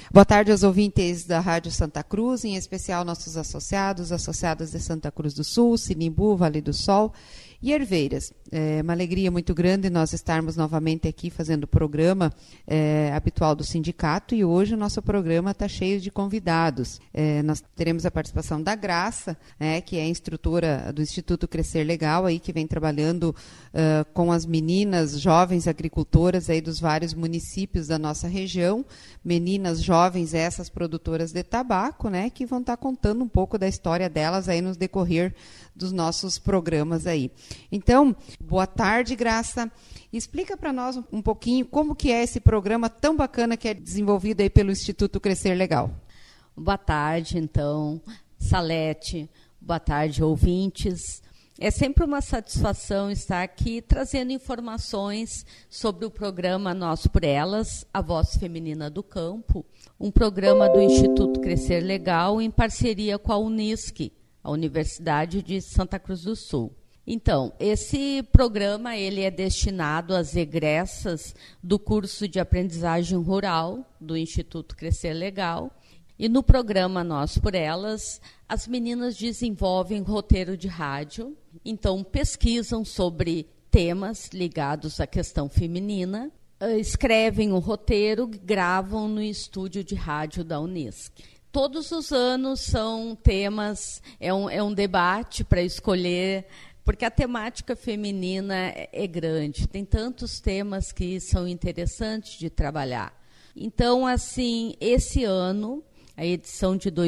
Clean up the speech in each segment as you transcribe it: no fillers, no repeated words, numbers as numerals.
Boa tarde aos ouvintes da Rádio Santa Cruz, em especial nossos associadas de Santa Cruz do Sul, Sinimbu, Vale do Sol e Herveiras. É uma alegria muito grande nós estarmos novamente aqui fazendo o programa habitual do sindicato, e hoje o nosso programa está cheio de convidados. Nós teremos a participação da Graça, que é instrutora do Instituto Crescer Legal, aí, que vem trabalhando com as meninas jovens agricultoras aí dos vários municípios da nossa região, meninas jovens, essas produtoras de tabaco, que vão estar contando um pouco da história delas aí no decorrer dos nossos programas aí. Então, boa tarde, Graça. Explica para nós um pouquinho como que é esse programa tão bacana que é desenvolvido aí pelo Instituto Crescer Legal. Boa tarde, então, Salete. Boa tarde, ouvintes. É sempre uma satisfação estar aqui trazendo informações sobre o programa Nós por Elas, a Voz Feminina do Campo, um programa do Instituto Crescer Legal em parceria com a Unisc, a Universidade de Santa Cruz do Sul. Então, esse programa ele é destinado às egressas do curso de aprendizagem rural do Instituto Crescer Legal. E no programa Nós por Elas, as meninas desenvolvem roteiro de rádio, então pesquisam sobre temas ligados à questão feminina, escrevem o roteiro, gravam no estúdio de rádio da Unisc. Todos os anos são temas, é um debate para escolher, porque a temática feminina é grande, tem tantos temas que são interessantes de trabalhar. Então, assim, esse ano, a edição de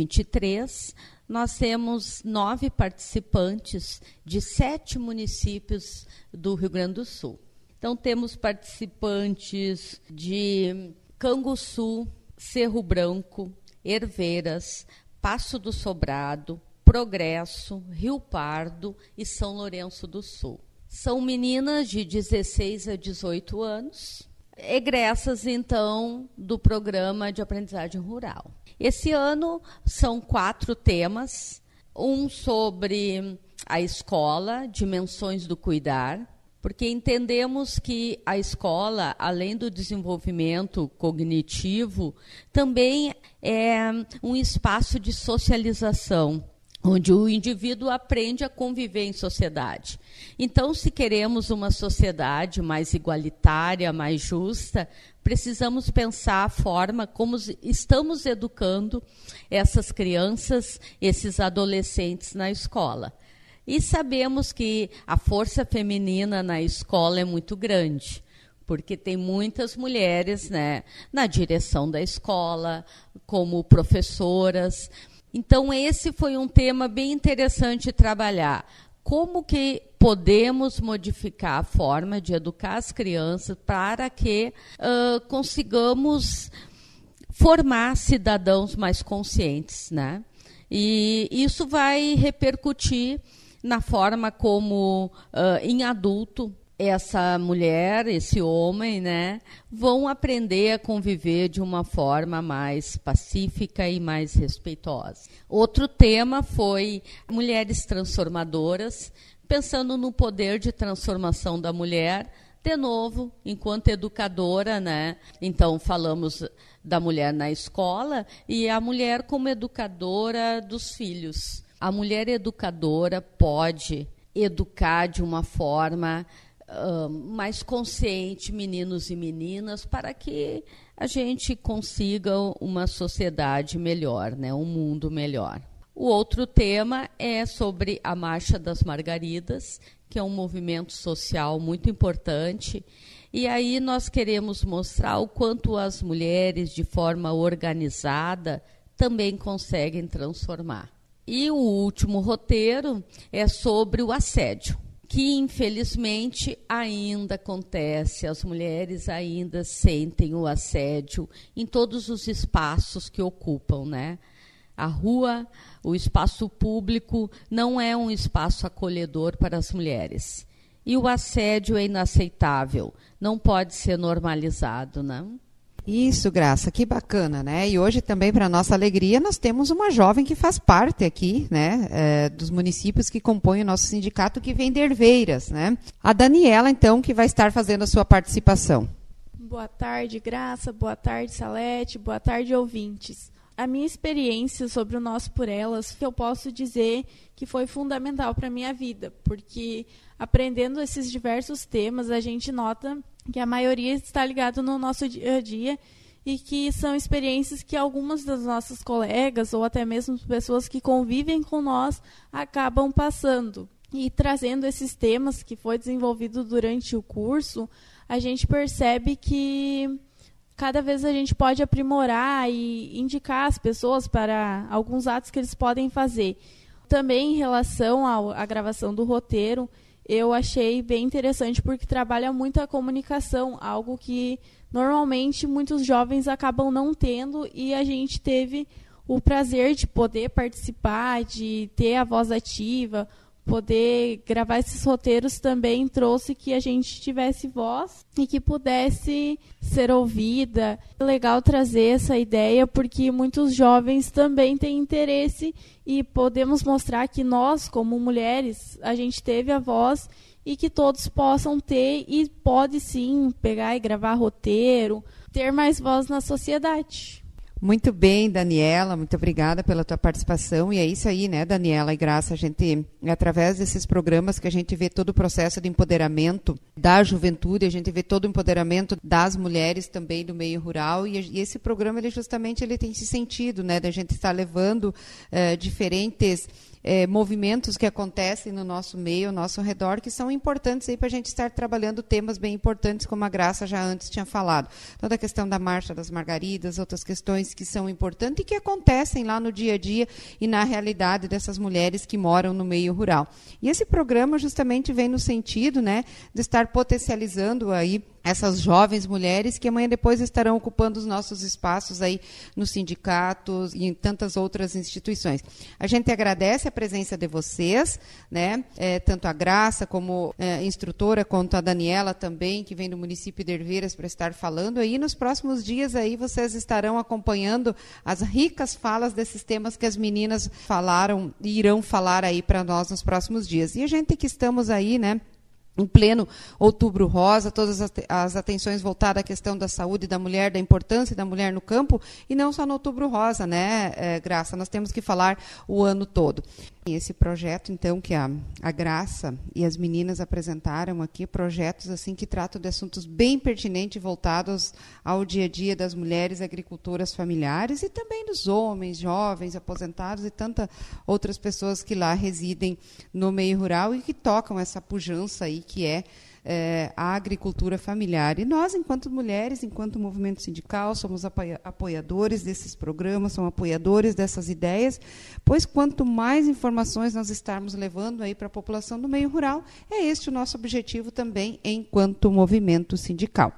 2023, nós temos 9 participantes de 7 municípios do Rio Grande do Sul. Então, temos participantes de Canguçu, Cerro Branco, Herveiras, Passo do Sobrado, Progresso, Rio Pardo e São Lourenço do Sul. São meninas de 16 a 18 anos, egressas, então, do programa de aprendizagem rural. Esse ano são 4 temas, um sobre a escola, dimensões do cuidar, porque entendemos que a escola, além do desenvolvimento cognitivo, também é um espaço de socialização, onde o indivíduo aprende a conviver em sociedade. Então, se queremos uma sociedade mais igualitária, mais justa, precisamos pensar a forma como estamos educando essas crianças, esses adolescentes na escola. E sabemos que a força feminina na escola é muito grande, porque tem muitas mulheres, na direção da escola, como professoras. Então, esse foi um tema bem interessante trabalhar. Como que podemos modificar a forma de educar as crianças para que consigamos formar cidadãos mais conscientes, E isso vai repercutir na forma como, em adulto, essa mulher, esse homem, vão aprender a conviver de uma forma mais pacífica e mais respeitosa. Outro tema foi mulheres transformadoras, pensando no poder de transformação da mulher, de novo, enquanto educadora, Então, falamos da mulher na escola e a mulher como educadora dos filhos. A mulher educadora pode educar de uma forma mais consciente meninos e meninas, para que a gente consiga uma sociedade melhor, um mundo melhor. O outro tema é sobre a Marcha das Margaridas, que é um movimento social muito importante, e aí nós queremos mostrar o quanto as mulheres, de forma organizada, também conseguem transformar. E o último roteiro é sobre o assédio, que infelizmente ainda acontece, as mulheres ainda sentem o assédio em todos os espaços que ocupam, A rua, o espaço público, não é um espaço acolhedor para as mulheres. E o assédio é inaceitável, não pode ser normalizado, Isso, Graça, que bacana, E hoje também, para nossa alegria, nós temos uma jovem que faz parte aqui, dos municípios que compõem o nosso sindicato, que vem de Herveiras, A Daniela, então, que vai estar fazendo a sua participação. Boa tarde, Graça. Boa tarde, Salete. Boa tarde, ouvintes. A minha experiência sobre o Nós por Elas, eu posso dizer que foi fundamental para a minha vida, porque aprendendo esses diversos temas, a gente nota que a maioria está ligada no nosso dia a dia e que são experiências que algumas das nossas colegas ou até mesmo pessoas que convivem com nós acabam passando. E trazendo esses temas que foi desenvolvido durante o curso, a gente percebe que cada vez a gente pode aprimorar e indicar as pessoas para alguns atos que eles podem fazer. Também em relação à gravação do roteiro, eu achei bem interessante porque trabalha muito a comunicação, algo que normalmente muitos jovens acabam não tendo, e a gente teve o prazer de poder participar, de ter a voz ativa. Poder gravar esses roteiros também trouxe que a gente tivesse voz e que pudesse ser ouvida. É legal trazer essa ideia porque muitos jovens também têm interesse e podemos mostrar que nós, como mulheres, a gente teve a voz e que todos possam ter e pode sim pegar e gravar roteiro, ter mais voz na sociedade. Muito bem, Daniela, muito obrigada pela tua participação. E é isso aí, né, Daniela e Graça, a gente, através desses programas que a gente vê todo o processo de empoderamento da juventude, a gente vê todo o empoderamento das mulheres também do meio rural, e esse programa, ele justamente ele tem esse sentido, né, da gente estar levando diferentes movimentos que acontecem no nosso meio, ao nosso redor, que são importantes aí para a gente estar trabalhando temas bem importantes, como a Graça já antes tinha falado. Toda a questão da Marcha das Margaridas, outras questões que são importantes e que acontecem lá no dia a dia e na realidade dessas mulheres que moram no meio rural. E esse programa justamente vem no sentido, né, de estar potencializando aí essas jovens mulheres que amanhã depois estarão ocupando os nossos espaços aí nos sindicatos e em tantas outras instituições. A gente agradece a presença de vocês, né? Tanto a Graça como instrutora, quanto a Daniela também, que vem do município de Herveiras para estar falando. E nos próximos dias aí vocês estarão acompanhando as ricas falas desses temas que as meninas falaram e irão falar aí para nós nos próximos dias. E a gente que estamos aí, né, em pleno Outubro Rosa, todas as atenções voltadas à questão da saúde da mulher, da importância da mulher no campo, e não só no Outubro Rosa, né, Graça? Nós temos que falar o ano todo. E esse projeto, então, que a Graça e as meninas apresentaram aqui, projetos assim que tratam de assuntos bem pertinentes, voltados ao dia a dia das mulheres agricultoras familiares e também dos homens, jovens, aposentados e tantas outras pessoas que lá residem no meio rural e que tocam essa pujança aí, que é a agricultura familiar. E nós, enquanto mulheres, enquanto movimento sindical, somos apoiadores desses programas, somos apoiadores dessas ideias, pois quanto mais informações nós estarmos levando aí para a população do meio rural, é este o nosso objetivo também enquanto movimento sindical.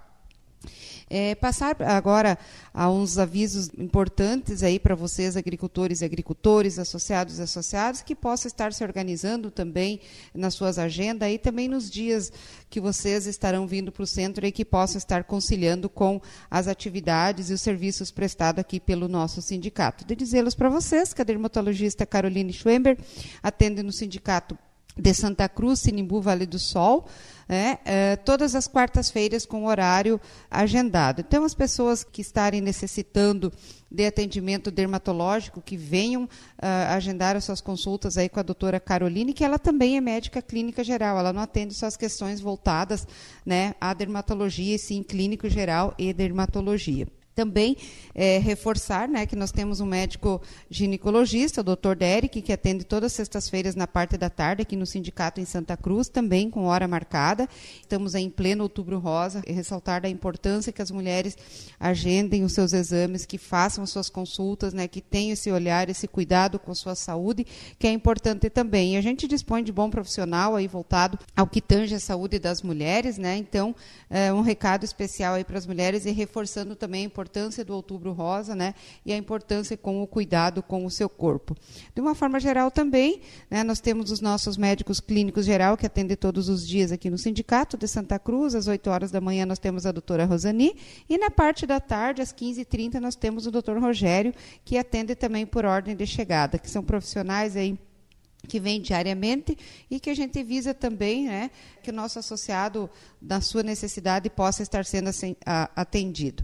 Passar agora a uns avisos importantes aí para vocês, agricultores e agricultores, associados e associadas, que possam estar se organizando também nas suas agendas e também nos dias que vocês estarão vindo para o centro e que possam estar conciliando com as atividades e os serviços prestados aqui pelo nosso sindicato. De dizê-los para vocês que a dermatologista Caroline Schwember atende no sindicato de Santa Cruz, Sinimbu, Vale do Sol, todas as quartas-feiras com horário agendado. Então, as pessoas que estarem necessitando de atendimento dermatológico, que venham agendar as suas consultas aí com a doutora Caroline, que ela também é médica clínica geral, ela não atende só as questões voltadas, né, à dermatologia, e sim clínico geral e dermatologia. Também reforçar, né, que nós temos um médico ginecologista, o Dr. Derek, que atende todas as sextas-feiras na parte da tarde aqui no sindicato em Santa Cruz, também com hora marcada. Estamos aí em pleno Outubro Rosa, e ressaltar da importância que as mulheres agendem os seus exames, que façam as suas consultas, né, que tenham esse olhar, esse cuidado com a sua saúde, que é importante também. E a gente dispõe de bom profissional aí voltado ao que tange a saúde das mulheres, né? Então, um recado especial aí para as mulheres e reforçando também a importância do Outubro Rosa, né, e a importância com o cuidado com o seu corpo. De uma forma geral também, né, nós temos os nossos médicos clínicos geral, que atendem todos os dias aqui no Sindicato de Santa Cruz. Às 8 horas da manhã nós temos a doutora Rosani, e na parte da tarde, às 15h30, nós temos o doutor Rogério, que atende também por ordem de chegada, que são profissionais aí que vem diariamente e que a gente visa também, né, que o nosso associado, na sua necessidade, possa estar sendo atendido.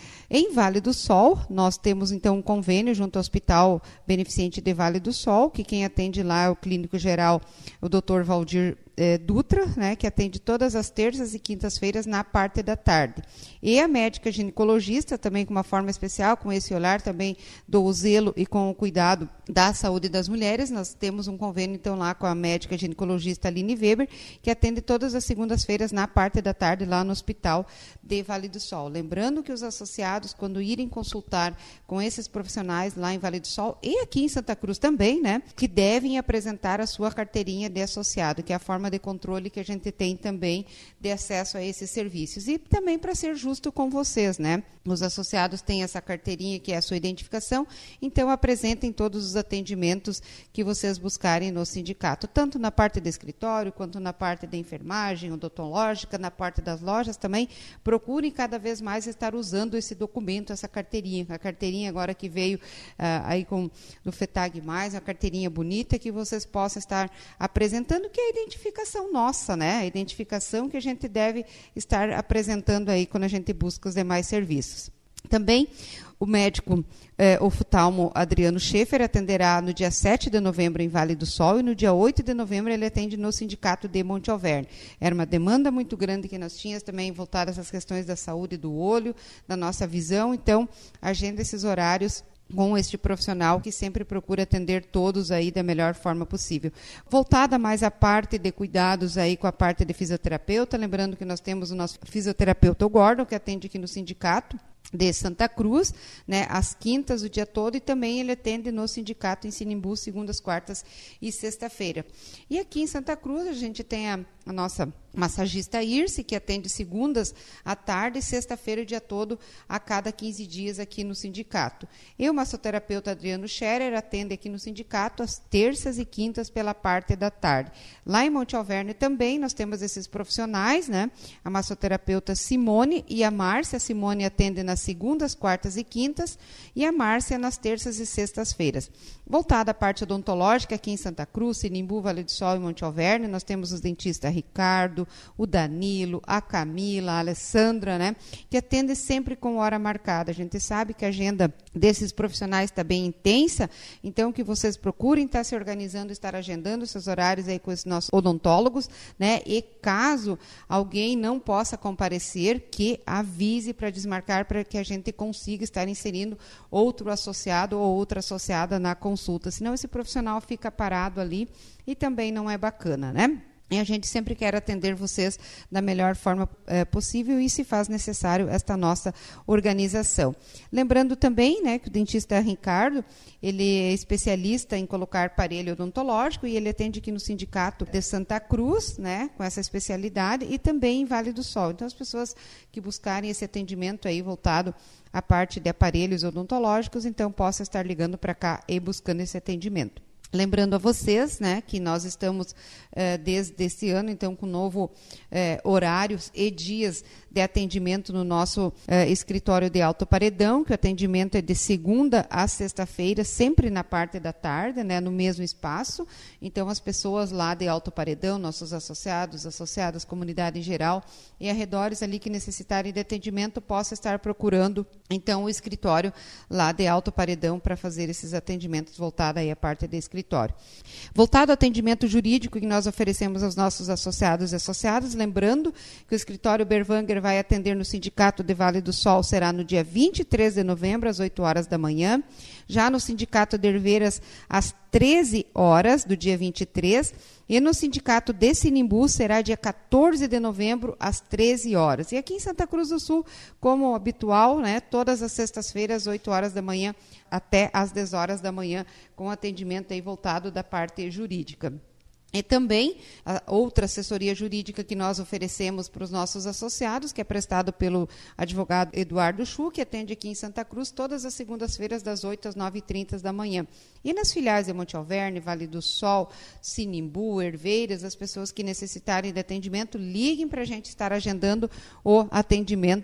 Em Vale do Sol, nós temos então um convênio junto ao Hospital Beneficente de Vale do Sol, que quem atende lá é o clínico geral, o Dr. Valdir Dutra, né, que atende todas as terças e quintas-feiras na parte da tarde. E a médica ginecologista, também com uma forma especial, com esse olhar também do zelo e com o cuidado da saúde das mulheres. Nós temos um convênio, então, lá com a médica ginecologista Aline Weber, que atende todas as segundas-feiras na parte da tarde lá no Hospital de Vale do Sol. Lembrando que os associados, quando irem consultar com esses profissionais lá em Vale do Sol e aqui em Santa Cruz também, né, que devem apresentar a sua carteirinha de associado, que é a forma de controle que a gente tem também de acesso a esses serviços. E também para ser justo com vocês, né? Os associados têm essa carteirinha que é a sua identificação, então apresentem todos os atendimentos que vocês buscarem no sindicato, tanto na parte do escritório, quanto na parte da enfermagem, odontológica, na parte das lojas também. Procurem cada vez mais estar usando esse documento, essa carteirinha. A carteirinha agora que veio aí com do FETAG+, uma carteirinha bonita que vocês possam estar apresentando, que é a identificação nossa, né? A identificação que a gente deve estar apresentando aí quando a gente busca os demais serviços. Também o médico oftalmo Adriano Schaefer atenderá no dia 7 de novembro em Vale do Sol e no dia 8 de novembro ele atende no Sindicato de Monte Alverne. Era uma demanda muito grande que nós tínhamos também voltada a essas questões da saúde do olho, da nossa visão, então agenda esses horários com este profissional que sempre procura atender todos aí da melhor forma possível. Voltada mais à parte de cuidados aí com a parte de fisioterapeuta, lembrando que nós temos o nosso fisioterapeuta o Gordon, que atende aqui no sindicato de Santa Cruz, né, às quintas o dia todo, e também ele atende no sindicato em Sinimbu, segundas, quartas e sexta-feira. E aqui em Santa Cruz a gente tem a nossa massagista Irce, que atende segundas à tarde e sexta-feira o dia todo, a cada 15 dias aqui no sindicato. E o massoterapeuta Adriano Scherer atende aqui no sindicato às terças e quintas pela parte da tarde. Lá em Monte Alverne também nós temos esses profissionais, né? A massoterapeuta Simone e a Márcia. A Simone atende nas segundas, quartas e quintas e a Márcia nas terças e sextas-feiras. Voltada à parte odontológica, aqui em Santa Cruz, Sinimbu, Vale do Sol e Monte Alverne, nós temos os dentistas Ricardo, o Danilo, a Camila, a Alessandra, né, que atendem sempre com hora marcada. A gente sabe que a agenda desses profissionais está bem intensa, então que vocês procurem estar se organizando, estar agendando seus horários aí com os nossos odontólogos, né, e caso alguém não possa comparecer, que avise para desmarcar, para que a gente consiga estar inserindo outro associado ou outra associada na consulta, senão esse profissional fica parado ali e também não é bacana, né? E a gente sempre quer atender vocês da melhor forma possível e, se faz necessário, esta nossa organização. Lembrando também, né, que o dentista Ricardo, ele é especialista em colocar aparelho odontológico e ele atende aqui no Sindicato de Santa Cruz, né, com essa especialidade, e também em Vale do Sol. Então, as pessoas que buscarem esse atendimento aí voltado à parte de aparelhos odontológicos, então, possam estar ligando para cá e buscando esse atendimento. Lembrando a vocês, né, que nós estamos desde esse ano, então, com novo horários e dias de atendimento no nosso escritório de Alto Paredão, que o atendimento é de segunda a sexta-feira, sempre na parte da tarde, né, no mesmo espaço. Então, as pessoas lá de Alto Paredão, nossos associados, associadas, comunidade em geral, e arredores ali que necessitarem de atendimento, possam estar procurando, então, o escritório lá de Alto Paredão para fazer esses atendimentos voltados aí à parte de escritório. Voltado ao atendimento jurídico que nós oferecemos aos nossos associados e associadas, lembrando que o escritório Berwanger vai atender no Sindicato de Vale do Sol, será no dia 23 de novembro, às 8 horas da manhã. Já no Sindicato de Herveiras, às 13 horas do dia 23. E no Sindicato de Sinimbu, será dia 14 de novembro, às 13 horas. E aqui em Santa Cruz do Sul, como habitual, né, todas as sextas-feiras, às 8 horas da manhã até às 10 horas da manhã, com atendimento aí voltado da parte jurídica. E também a outra assessoria jurídica que nós oferecemos para os nossos associados, que é prestado pelo advogado Eduardo Chu, que atende aqui em Santa Cruz todas as segundas-feiras, das 8 às 9h30 da manhã. E nas filiais de Monte Alverne, Vale do Sol, Sinimbu, Herveiras, as pessoas que necessitarem de atendimento, liguem para a gente estar agendando o atendimento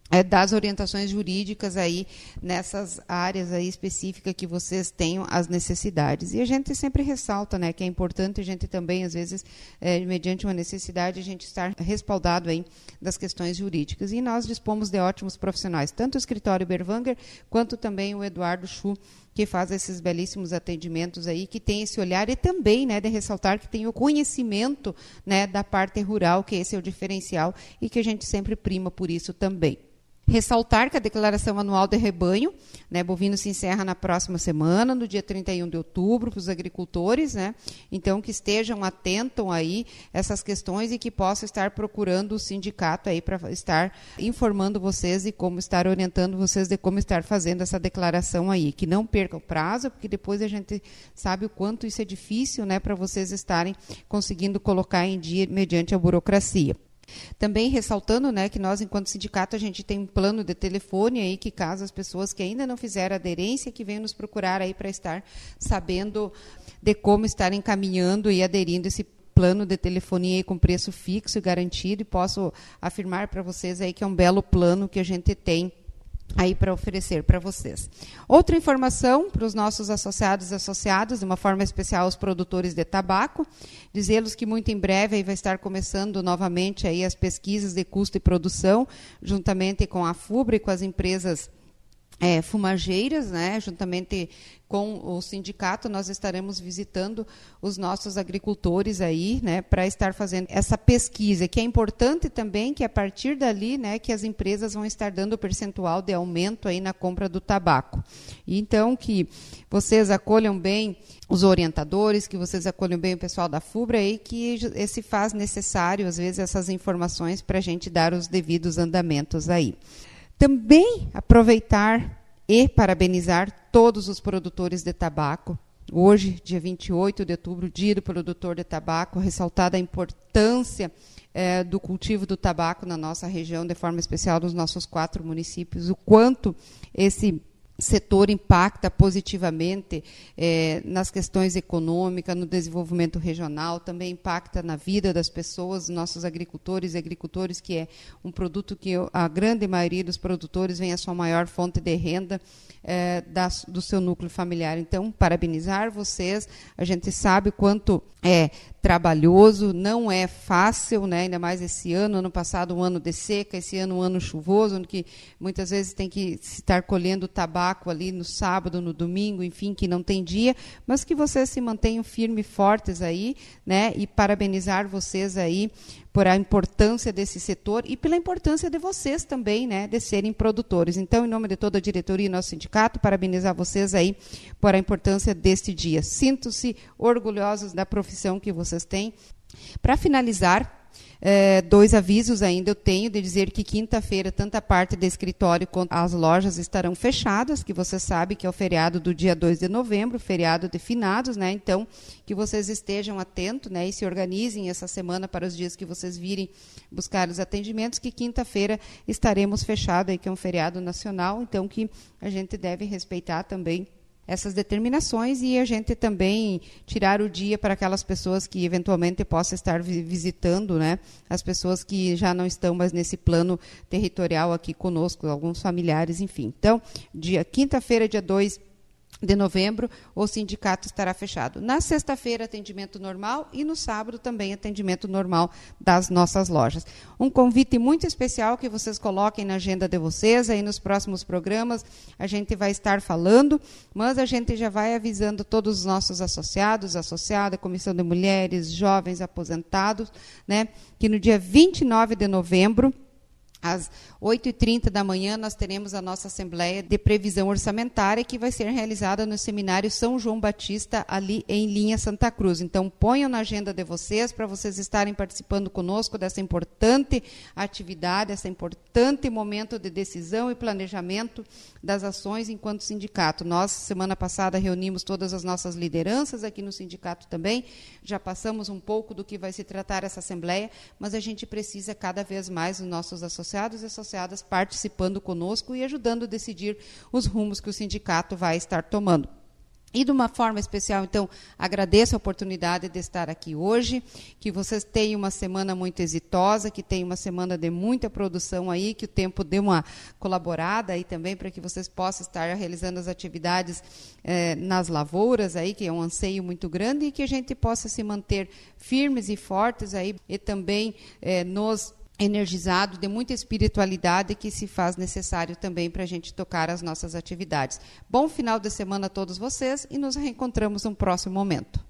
das orientações jurídicas aí nessas áreas aí específicas que vocês tenham as necessidades. E a gente sempre ressalta, né, que é importante a gente também, às vezes, mediante uma necessidade, a gente estar respaldado aí das questões jurídicas. E nós dispomos de ótimos profissionais, tanto o escritório Berwanger, quanto também o Eduardo Chu, que faz esses belíssimos atendimentos aí, que tem esse olhar e também, né, de ressaltar que tem o conhecimento, né, da parte rural, que esse é o diferencial e que a gente sempre prima por isso também. Ressaltar que a declaração anual de rebanho, né, bovino se encerra na próxima semana, no dia 31 de outubro, para os agricultores, né? Então, que estejam atentos aí essas questões e que possam estar procurando o sindicato aí para estar informando vocês e como estar orientando vocês de como estar fazendo essa declaração aí. Que não percam o prazo, porque depois a gente sabe o quanto isso é difícil, né, para vocês estarem conseguindo colocar em dia mediante a burocracia. Também ressaltando, né, que nós, enquanto sindicato, a gente tem um plano de telefone aí que, caso as pessoas que ainda não fizeram aderência, que venham nos procurar aí para estar sabendo de como estar encaminhando e aderindo esse plano de telefonia aí com preço fixo e garantido, e posso afirmar para vocês aí que é um belo plano que a gente tem aí para oferecer para vocês. Outra informação para os nossos associados e associadas, de uma forma especial aos produtores de tabaco, dizê-los que muito em breve aí vai estar começando novamente aí as pesquisas de custo e produção, juntamente com a FUBRA e com as empresas fumageiras, né, juntamente com o sindicato, nós estaremos visitando os nossos agricultores aí, né, para estar fazendo essa pesquisa, que é importante também que a partir dali, né, que as empresas vão estar dando o percentual de aumento aí na compra do tabaco. E então que vocês acolham bem os orientadores, que vocês acolham bem o pessoal da FUBRA aí, que se faz necessário, às vezes, essas informações para a gente dar os devidos andamentos aí. Também aproveitar e parabenizar todos os produtores de tabaco. Hoje, dia 28 de outubro, dia do produtor de tabaco, ressaltada a importância do cultivo do tabaco na nossa região, de forma especial nos nossos 4 municípios, o quanto esse setor impacta positivamente nas questões econômicas, no desenvolvimento regional, também impacta na vida das pessoas, nossos agricultores e agricultores, que é um produto que a grande maioria dos produtores vem a sua maior fonte de renda do seu núcleo familiar. Então, parabenizar vocês, a gente sabe o quanto é trabalhoso, não é fácil, né? Ainda mais esse ano passado um ano de seca, esse ano um ano chuvoso, onde que muitas vezes tem que estar colhendo tabaco ali no sábado, no domingo, enfim, que não tem dia, mas que vocês se mantenham firmes e fortes aí, né? E parabenizar vocês aí por a importância desse setor e pela importância de vocês também, né, de serem produtores. Então, em nome de toda a diretoria e nosso sindicato, parabenizar vocês aí por a importância deste dia. Sinto-se orgulhosos da profissão que vocês têm. Para finalizar, 2 avisos ainda eu tenho de dizer que quinta-feira, tanto a parte do escritório quanto as lojas estarão fechadas, que você sabe que é o feriado do dia 2 de novembro, feriado de finados, né? Então, que vocês estejam atentos, né, e se organizem essa semana para os dias que vocês virem buscar os atendimentos, que quinta-feira estaremos fechados, aí, que é um feriado nacional, então que a gente deve respeitar também essas determinações e a gente também tirar o dia para aquelas pessoas que eventualmente possam estar visitando, né, as pessoas que já não estão mais nesse plano territorial aqui conosco, alguns familiares, enfim. Então, quinta-feira, dia 2 de novembro, o sindicato estará fechado. Na sexta-feira, atendimento normal e no sábado também atendimento normal das nossas lojas. Um convite muito especial que vocês coloquem na agenda de vocês, aí nos próximos programas a gente vai estar falando, mas a gente já vai avisando todos os nossos associados, associada, Comissão de Mulheres, jovens, aposentados, né, que no dia 29 de novembro, às 8h30 da manhã, nós teremos a nossa Assembleia de Previsão Orçamentária, que vai ser realizada no Seminário São João Batista, ali em Linha Santa Cruz. Então, ponham na agenda de vocês, para vocês estarem participando conosco dessa importante atividade, esse importante momento de decisão e planejamento das ações enquanto sindicato. Nós, semana passada, reunimos todas as nossas lideranças aqui no sindicato também, já passamos um pouco do que vai se tratar essa Assembleia, mas a gente precisa cada vez mais dos nossos associados e associadas participando conosco e ajudando a decidir os rumos que o sindicato vai estar tomando. E de uma forma especial, então, agradeço a oportunidade de estar aqui hoje, que vocês tenham uma semana muito exitosa, que tenham uma semana de muita produção aí, que o tempo dê uma colaborada aí também para que vocês possam estar realizando as atividades nas lavouras aí, que é um anseio muito grande, e que a gente possa se manter firmes e fortes aí, e também nos energizado, de muita espiritualidade que se faz necessário também para a gente tocar as nossas atividades. Bom final de semana a todos vocês e nos reencontramos no próximo momento.